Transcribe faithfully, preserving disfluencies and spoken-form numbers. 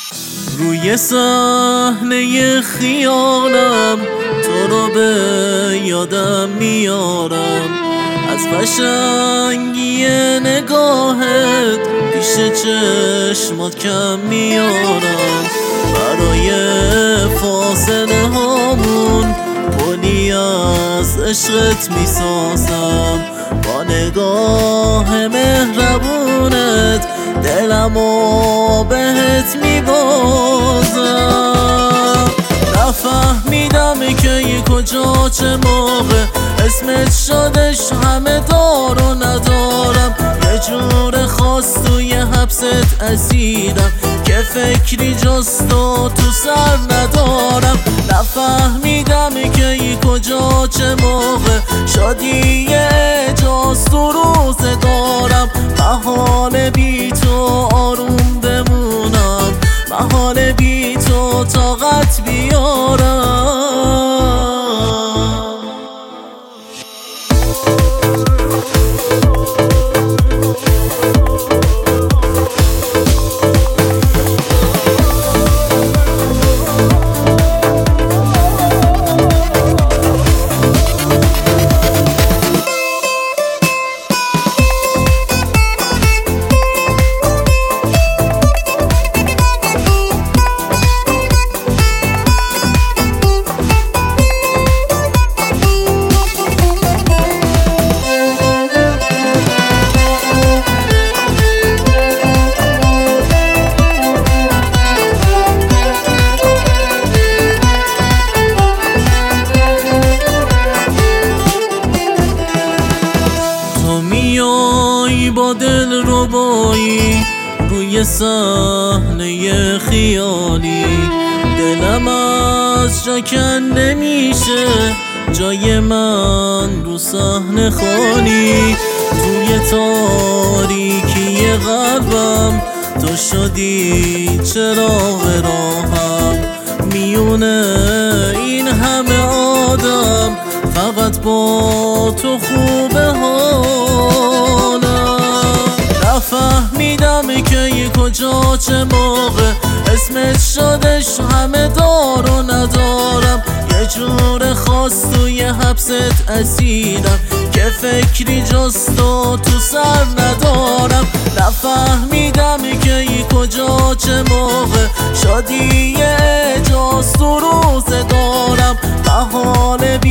روی صحنه خیالم تو رو به یادم میارم، از قشنگی نگاهت پیش چشمات کم میارم. برای فاصله هامون پلی از عشقت میسازم، با نگاه مهربونت دلمو بهت میبازم. نفهمیدم که ای کجا چه موقع اسمت شدش همه دار و ندارم. یه جور خاص توی حبست اسیرم که فکری جز تو تو سر ندارم. نفهمیدم که ای کجا چه موقع شادی اجاز تو روزه دارم. محال بی تو آروم بمونم، محال بی تو طاقت بیارم. با دل ربایی روی صحنه خیالی، دلم از جا کنده میشه جای من رو صحنه خالی. توی تاریکی قلبم تو شدی چراغ راهم، میونه این همه آدم فقط با تو خوبه حالم. نفهمیدم که ای کجا چه موقع اسمت شدش همه دار و ندارم. یه جور خاص توی حبست اسیرم که فکری جز تو تو سر ندارم. نفهمیدم که ای کجا چه موقع شادی اجاز تو روزه دارم. محال